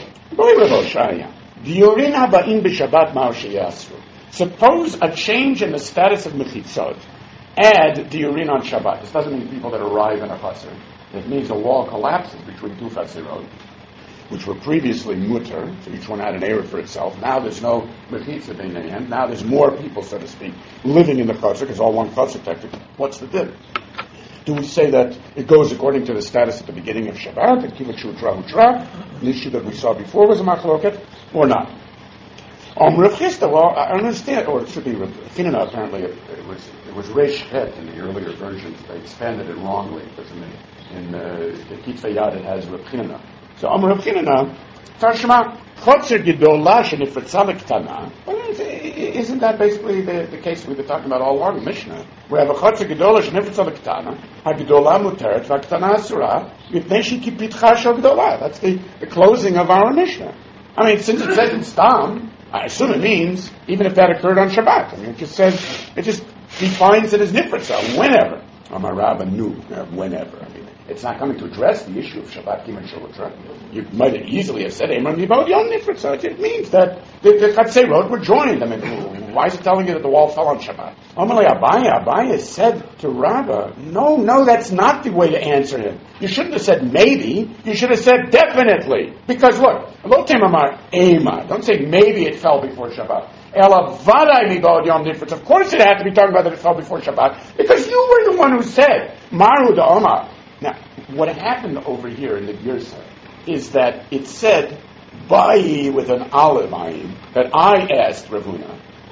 Suppose a change in the status of mechitzot add diurin on Shabbat. This doesn't mean people that arrive in a chaser. It means a wall collapses between two chaserot, which were previously mutter, so each one had an area for itself. Now there's no mechitza b'neihem. Now there's more people, so to speak, living in the chaser, because all one chaser technically. What's the din? Do we say that it goes according to the status at the beginning of Shabbat, and kivachu tra utra, the issue that we saw before was a machloket, or not? Um, Rav Chisda, well, I understand, or it should be Rav Chinana, apparently it, it was it was Reish Het in the earlier versions. They expanded it wrongly, because in the, in the, the Kitzvah Yad it has Rav Chinana. So Am Rav Chinana, Tarshma, Chotzer Gedolah Shenifetza L'Ktana. Isn't that basically the, the case we've been talking about all along, Mishnah? We have a Chotzer Gedolah Shenifetza L'Ktana, HaGedolah Muteret, VaKtana Asura, Mipnei Shekipitcha Shel Gedolah. That's the, the closing of our Mishnah. I mean, since it says in Stam, I assume it means even if that occurred on Shabbat. I mean, it just says, it just defines it as nifritza, whenever. Amar Rabba knew, whenever. I mean, it's not coming to address the issue of Shabbat Kiman Shalatra. You might have easily have said, Emran Yibod Yon Nifritza. It means that the, the Chatzerot were joined. I mean, why is it telling you that the wall fell on Shabbat? Amalei Abaya, Abaya said to Rabba, no, no, that's not the way to answer him. You shouldn't have said maybe. You should have said definitely. Because look, don't say maybe it fell before Shabbat. Of course it had to be talking about that it fell before Shabbat, because you were the one who said, Maru da Omar. Now, what happened over here in the Girsa is that it said, Ba'i with an olive ayin, that I asked Ravuna,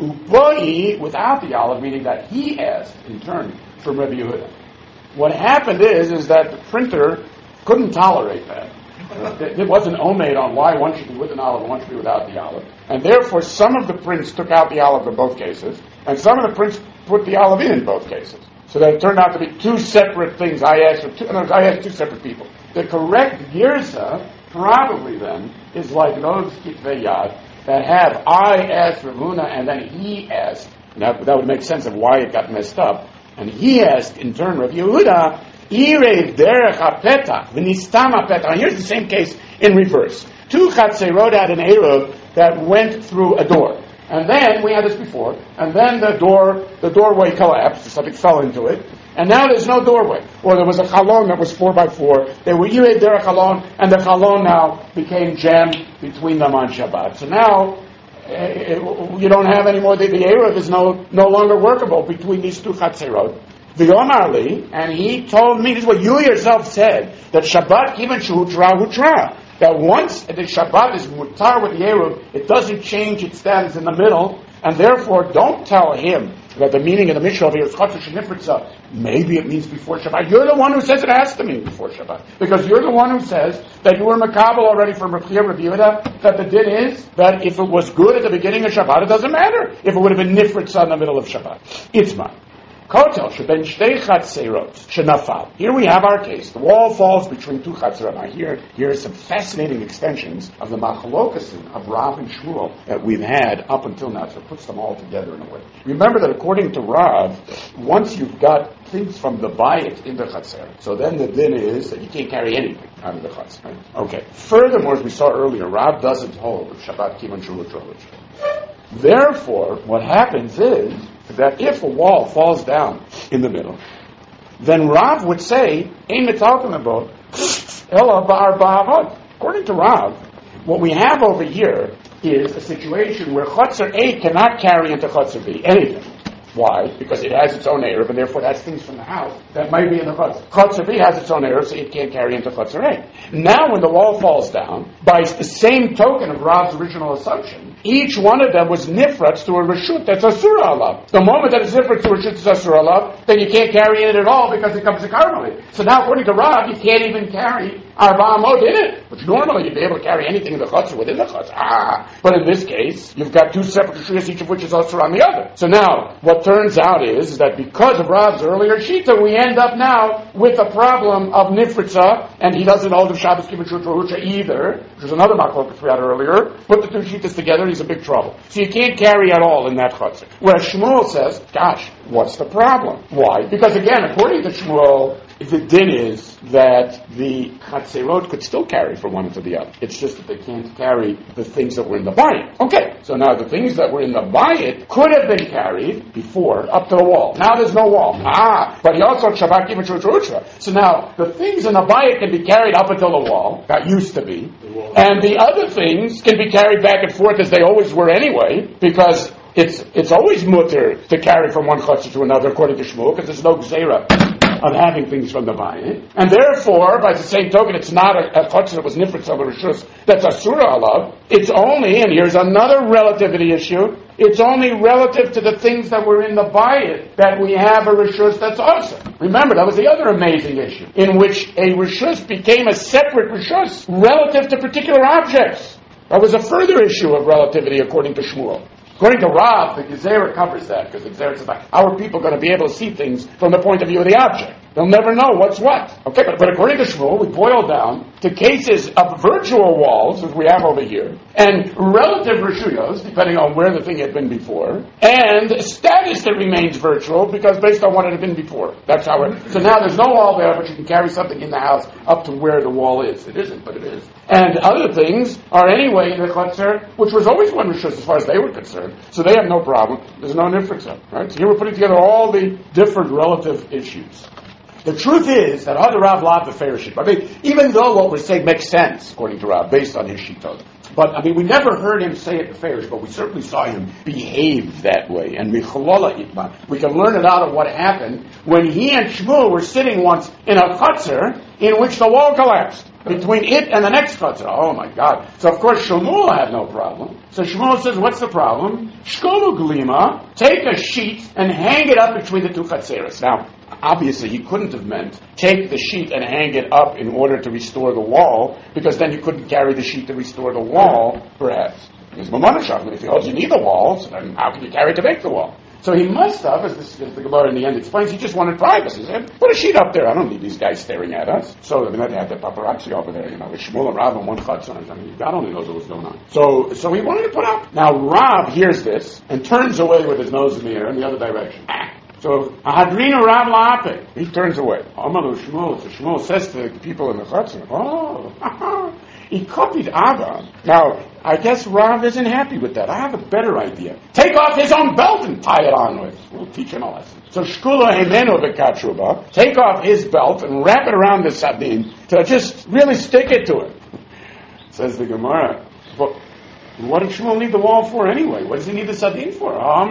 Uba'i without the olive, meaning that he asked in turn from Rabbi Yehuda. What happened is, is that the printer couldn't tolerate that. It wasn't omed on why one should be with an olive and one should be without the olive. And therefore, some of the prints took out the olive in both cases, and some of the prints put the olive in in both cases. So that it turned out to be two separate things. I asked for two, no, I asked two separate people. The correct girsa, probably then, is like those kitvei yad that have I asked Ravuna and then he asked. And that, that would make sense of why it got messed up. And he asked, in turn, Rav Yehuda, Irev derech hapetach, v'nistam hapetach. And here's the same case in reverse. Two chatzerot had an eruv that went through a door. And then, we had this before, and then the door, the doorway collapsed, something fell into it, and now there's no doorway. Or there was a chalon that was four by four, they were Yirei derech chalon, and the chalon now became jammed between them on Shabbat. So now, uh, you don't have any more, the, the eruv is no, no longer workable between these two chatzerot. The Omarli, and he told me, this is what you yourself said, that Shabbat even shutra hutra. That once the Shabbat is mutar with the Eruv, it doesn't change its status in the middle, and therefore don't tell him that the meaning of the Mishnah here is Chatzah Shenifritza. Maybe it means before Shabbat. You're the one who says it has to mean before Shabbat. Because you're the one who says that you were Makabel already from Rav Chia, Rav Yehuda, that the din is that if it was good at the beginning of Shabbat, it doesn't matter if it would have been Nifritza in the middle of Shabbat. Itzma. Kotel sheben shtei chatzerot shenafal. Here we have our case. The wall falls between two chatzerot. Now here, here are some fascinating extensions of the machlokasim of Rav and Shmuel that we've had up until now. So it puts them all together in a way. Remember that according to Rav, once you've got things from the bayit in the chatzer, so then the din is that you can't carry anything out of the chatzer. Right? Okay. Furthermore, as we saw earlier, Rav doesn't hold Shabbat kiman shulu trolich. Therefore, what happens is that if a wall falls down in the middle, then Rav would say, Ein metalton about ela bar ba'avod. According to Rav, what we have over here is a situation where Chotzer A cannot carry into Chotzer B anything. Why? Because it has its own Eruv, and therefore that's things from the house that might be in the Chotzer. Chotzer B has its own Eruv, so it can't carry into Chotzer A. Now when the wall falls down, by the same token of Rav's original assumption, each one of them was nifratz to a reshut that's asura alav. The moment that it's nifratz to a reshut that's asura alav, then you can't carry it at all because it becomes a karmelit. So now, according to Rav, you can't even carry arba amot in it, which normally you'd be able to carry anything in the chutzner within the chutzner. Ah, but in this case, you've got two separate reshuyos, each of which is asur on the other. So now, what turns out is that because of Rav's earlier shita, we end up now with a problem of nifritza, and he doesn't hold of Shabbos Kibbutz Rucha either, which is another machlokas we had earlier. Put the two shitas together, he's in big trouble. So you can't carry at all in that chutzner. Whereas Shmuel says, gosh, what's the problem? Why? Because again, according to Shmuel, the din is that the chatzerot could still carry from one to the other. It's just that they can't carry the things that were in the bayit. Okay, so now the things that were in the bayit could have been carried before up to the wall. Now there's no wall. Ah, but he also Shabbat Kibbutz Rucha. So now the things in the bayit can be carried up until the wall. That used to be. And the other things can be carried back and forth as they always were anyway, because it's it's always mutter to carry from one chutzner to another according to Shmuel, because there's no gzeira of having things from the bayit, and therefore, by the same token, it's not a, a chutzner that was nifritz of a reshus that's asura alav. It's only, and here's another relativity issue, it's only relative to the things that were in the bayit that we have a reshus that's asur. Remember, that was the other amazing issue, in which a reshus became a separate reshus relative to particular objects. That was a further issue of relativity according to Shmuel. According to Rav, the Gezerah covers that, because the Gezerah says, like, how are people going to be able to see things from the point of view of the object? They'll never know what's what. Okay, but, but according to Shmuel, we boil down to cases of virtual walls, as we have over here, and relative reshuyos, depending on where the thing had been before, and status that remains virtual, because based on what it had been before. That's how it... So now there's no wall there, but you can carry something in the house up to where the wall is. It isn't, but it is. And other things are anyway in the chutzner, which was always one reshus as far as they were concerned, so they have no problem. There's no nifritza, right? So here we're putting together all the different relative issues. The truth is that other Rav Lav the Fereshit. I mean, even though what we're saying makes sense, according to Rav, based on his shitot. But, I mean, we never heard him say it the Ferish, but we certainly saw him behave that way. And we can learn it out of what happened when he and Shmuel were sitting once in a chutzner in which the wall collapsed between it and the next chutzner. Oh, my God. So, of course, Shmuel had no problem. So Shmuel says, what's the problem? Shkolu glima, take a sheet and hang it up between the two chutzneros. Now, obviously, he couldn't have meant take the sheet and hang it up in order to restore the wall, because then you couldn't carry the sheet to restore the wall, perhaps. Because Mamonashach, if he holds you need the wall, so then how can you carry it to make the wall? So he must have, as, this, as the Gemara in the end explains, he just wanted privacy. He said, put a sheet up there. I don't need these guys staring at us. So I mean, they had the paparazzi over there, you know, with Shmuel and Rav and one chutzner. I mean, God only knows what was going on. So, so he wanted to put up. Now Rav hears this and turns away with his nose in the air in the other direction. So, Ahadrinu Rav La'ape. He turns away. Amalu Shmuel. So Shmuel says to the people in the chutzner, oh, he copied Abba. Now, I guess Rav isn't happy with that. I have a better idea. Take off his own belt and tie it on with. We'll teach him a lesson. So, Shkula Hemenu V'Katruba. Take off his belt and wrap it around the Sadin to just really stick it to it. Says the Gemara. But what did Shmuel need the wall for anyway? What does he need the Sadin for? No,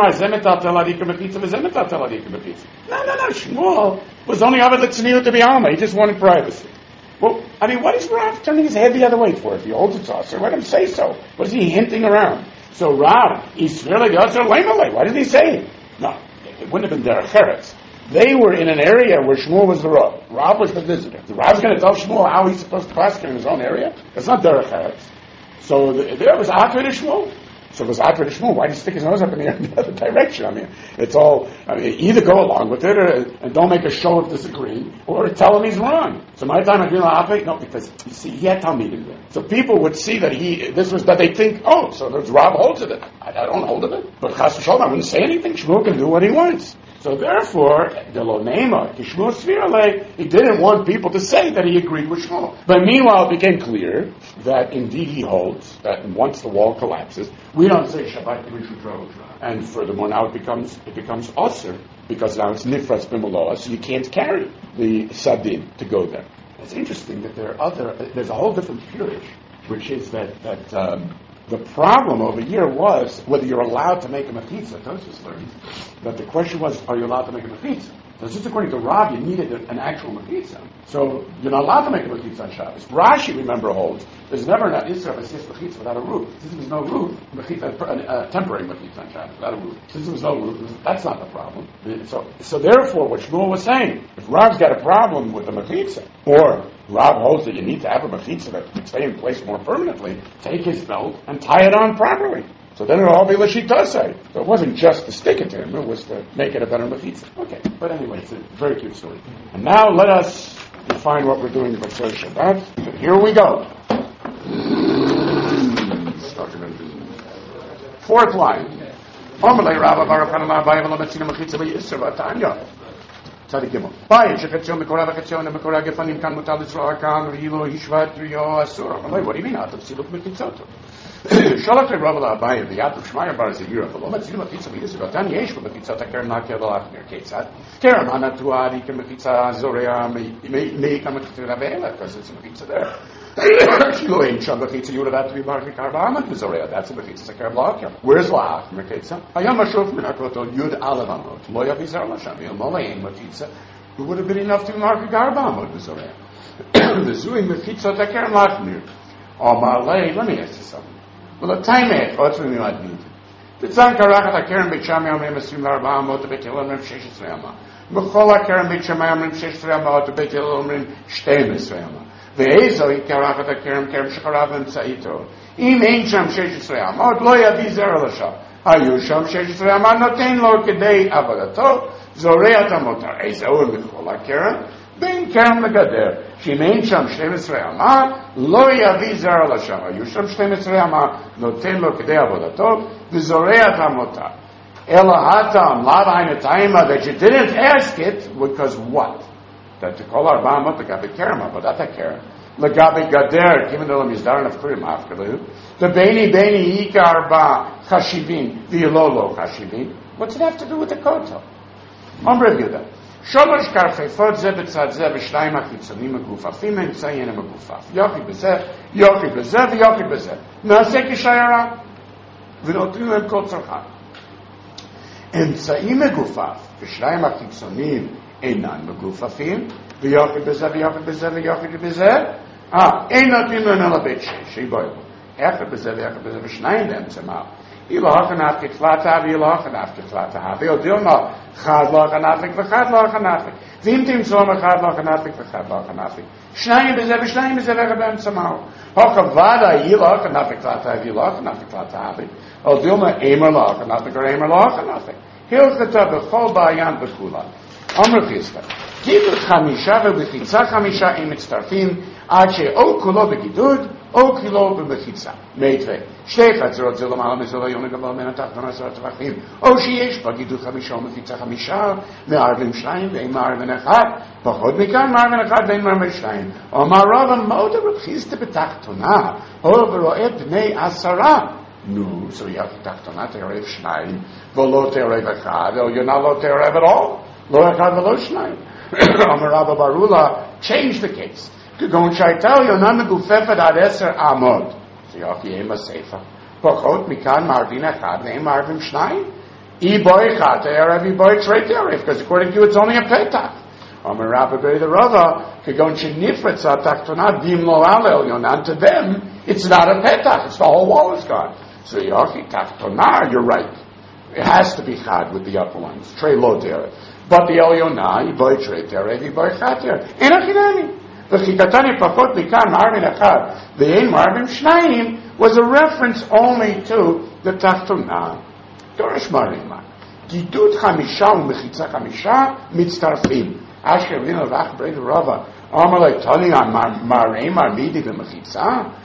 no, no. Shmuel was only Avad L'Tzniut to be Alma. He just wanted privacy. Well, I mean, what is Rav turning his head the other way for? If he holds it saucer, let him say so. What is he hinting around? So Rav, he's really the other Lemele. Why didn't he say it? No, it wouldn't have been Derech Eretz. They were in an area where Shmuel was the Rav. Rav was the visitor. The Rav's going to tell Shmuel how he's supposed to prosecute in his own area? That's not Derech Eretz. So the, there was Atre to Shmuel. So if it was Atre to Shmuel, why did he stick his nose up in the, in the other direction? I mean, it's all, I mean, either go along with it or, and don't make a show of disagreeing, or tell him he's wrong. So my time I feel Atre, no, because, you see, he had Talmidim there. So people would see that he, this was, that they think, oh, so there's Rav holds of it. I, I don't hold of it. But Chas v'Shalom, I wouldn't say anything. Shmuel can do what he wants. So therefore, the Lonema, Kishmuel Svirale, he didn't want people to say that he agreed with Shmuel. But meanwhile, it became clear that indeed he holds that once the wall collapses, we don't say Shabbat Kibbutz Rucha. And furthermore, now it becomes it becomes Osir, because now it's Nifras B'Maloah, so you can't carry the Sadin to go there. It's interesting that there are other, there's a whole different pirish, which is that, that um, the problem over here was whether you're allowed to make him a pizza. Tosus learned that the question was, are you allowed to make him a pizza? So just according to Rav, you needed an actual mechitza. So you're not allowed to make a mechitza on Shabbos. Rashi, remember, holds there's never an Isra of a sis mechitza without a roof. Since there was no roof, mechitza, a, a temporary mechitza on Shabbos without a roof. Since there was no roof, that's not the problem. So, so therefore, what Shmuel was saying, if Rav's got a problem with the mechitza, or Rav holds that you need to have a mechitza that can stay in place more permanently, take his belt and tie it on properly. So then it'll all be Lashitase. So it wasn't just to stick it to him, it was to make it a better mechitza. Okay, but anyway, it's a very cute story. And now let us define what we're doing for Tzor Shabbat. So here we go. Fourth line. Omelei Rabba Baruch Hanamah Vayavalo Metzina Mechitza V'Yisra V'Tanya. Tzadik Gimel. Bayit Shechetzion Mekorah V'Chetzion Mekorah Gefanim Kan Mutal Yisrael Kan Rilo Hishvat Rio Asur. Omelei, what do you mean? Atav Siluk Mechitzoto. Shalach Rabba Abaye the Yad Shmaya Bar Zehira V'Lo Metzina Mechitza V'Yisra V'Tanya Yesh V'Mechitzat HaKerem Nakel V'Lachmir Ketzat Kerem Hanatuah Ika Mechitza Zorea Meika Mechitza Raveela because it's a Mechitza there. Shiloh Sham Mechitza you would have had to be Barchik Arbamat Zorea. That's a Mechitza HaKerem Lachmir. Where's Lach Mechitza? Hayam Ashuf Minakoto Yud Alav Amot Lo Yavizar Lasham Yom Molein Mechitza. It would have been enough to be Barchik Arbamat Zorea. The Zui Mechitza HaKerem Lachmir. Amalei. Let me ask you something. Well, the time is, what's when you like me? The Tzan Karachat HaKerem Beit Shammai Omrim Esrim L'Arba'a Amot Beit Hillel Omrim Shesh Esrei Amah. B'chol HaKerem Beit Shammai Omrim Shesh Esrei Amah Beit Hillel Omrim Shteim Esrei Amah. Ve'ezo hi Karachat HaKerem Kerem Shecharav Emtzaito. Im ein Sham Shesh Esrei Amot Lo Yavi Zer L'Sham. Hayu Sham Shesh Esrei Amah Noten Lo Kedei Avodato Zoreat Amotar. Ezo B'chol HaKerem Ben Kerem Megader. Shimein Sham Shteim Esrei Amah Lo Yavi Zer L'Sham. Hayu Sham Shteim Esrei Amah Noten Lo Kedei Avodato V'Zoreat Amotar. Elahatam Lavain Taima that you didn't ask it because what? That to call our Bama the Gabi Kerama, but that's a Kerem. The Gabi Gader, given the Lamizdaran of Purim after the Beni Beni Ikar Ba Chashivin, the Ilolo Chashivin. What's it have to do with the Kotel? Ombre Yuda. Sholosh Karfefot Zebetzad Zeb Shlaim Achitzonim Agufafim and Tzayin Agufaf. Yochi Bezeh, Yochi Bezeh, Yochi Bezeh. Nasek Shayara. V'notu Em Kol Tzorchan. אמצעים מגופף, ושניים החיצוניים אינן מגופפים, ויוכי בזה, ויוכי בזה, ויוכי בזה, אה, אין נותנים לנו לבית שש, שיבואו. אחד בזה, ואחד בזה, ושניים באמצע מה? אילו הכנף כתפלתה, ואילו הכנף כתפלתה, ויודעים מה, חד לא הכנפיק, וחד לא הכנפיק. ואם תמצאו אחד לא הכנפיק, וחד לא הכנפיק. שניים בזה, ושניים בזה, ואחד באמצע מה? הוכבדה, אילו הכנפיק כתפלתה, ואילו הכנפיק כתפלתה, al dilma emer lach and nothing or emer lach and nothing. Hilchata b'chol ba'ayan b'kula. Amr Chizka. Gidut chamisha v'b'chitza chamisha im mitztarfim ad she'o kulo b'gidud o kulo b'b'chitza. Meitre. Shtei chatzerot zeh l'mala mezol hayom megabal men atachton asar tvachim. O sheyesh b'gidud chamisha u'b'chitza chamisha me'arvim shnayim ve'im ma'arvim echad. Pachod mikan ma'arvim echad ve'im ma'arvim shnayim. O ma'arav moda b'chizta b'tachtona o v'ro'et b'nei asara. No, so you have to tachtona terev shnayim, v'lo terev echad, or you're not lo terev at all. Lo echad v'lo shnayim. Amar Rabba Barula changed the case. Kugon shaitel yonan megufefet ad eser amod. So you have to yema sefer. Pachot mikan marvin echad ve'im marvim shnayim. I boy echad terev, I boy trei terev, because according to you it's only a petach. Amar Rabba Beri the Rava, kugon shenifretz ad tachtona dim lo alel yonan. To them, it's not a petach. It's the whole wall is gone. So Yochi Tachtona, you're right. It has to be chad with the upper ones. Trey lo dere. But the Elyonah, Yiboy Trey dere, Yiboy chad dere. Enachinani. The Chikatani Pachot Mikan Marvin Echad, the Ein Marvin Shnayim, was a reference only to the Tachtona. Dorish Marima. Gidut Chamisha Umechitza Chamisha Mitztarfim. Asher Vino Vach Brei Rava. Amalei Tani Marei Marmidi V'Mechitza.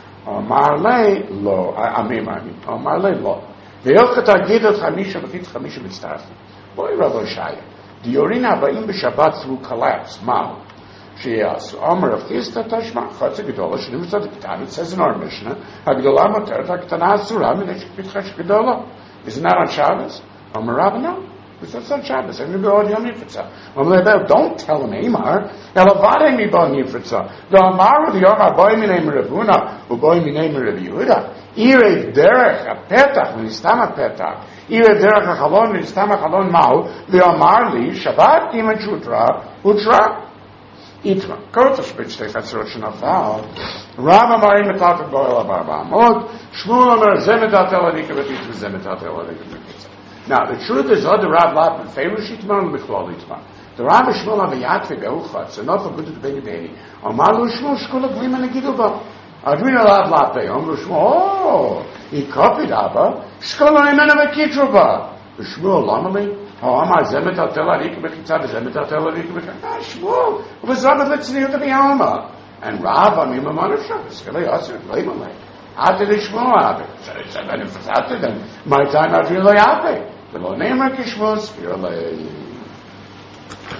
Marley lo, Amir Marmi. Marley lo. Ve'ochata gidot chamisha v'chitz chamisha mitztarfim. Boy Rabbi Shaya. The Yorina ba'im b'Shabbat through collapse. Mal. She'as. Omer of Chista Tashma. Chatze gedola. Shenim v'tzad k'tan. It says in our Mishnah. Ha'gedola moteret ha'k'tana asura. Mineshik b'tchash gedola. Isn't that on Shabbos? Omer Rabbi no. It's on Shabbos. I'm going to be on Yom Yifritza. Don't tell him Amar. Elavade mi bon Yifritza. The Amar the Yom Boy mi name Ravuna, who boy mi name Rav Yehuda. Ire derech a petach, v'nistam a petach. Ire derech a chalon, v'nistam a chalon mau. The Amar li Shabbat iman shutra utra. Itra. Kurz spitz der Chatzrot Shnafal. Rav Amar im Tatat Goel Abarba Amod. Shmuel Amar zemetat eladika v'titru zemetat eladika. Now, the truth is, other Rav Lapin, Feiru Shitman, and Michlal Yitman. The Rav Shmuel have a Yatve Beuchatz, and not for good to the Beni Beni. Amalu Shmuel, Shkula Glima Negiduba. Adrina Rav Lape, Omru Shmuel, oh, he copied Abba, Shkula Imena Mekitruba. The Shmuel, Lamali, oh, Amar Zemet Atela Rika Bechitza, Zemet Atela Rika Bechitza. Ah, Shmuel, it was Rabbi Litzini to be Alma. And Rav, Amim Amanusha, Skele Yasir, Leimalei. After the Shmuel, after. So it's a benefit after them. My time, Adrina Lape. The Lo Nemer Kishmos, Spirale.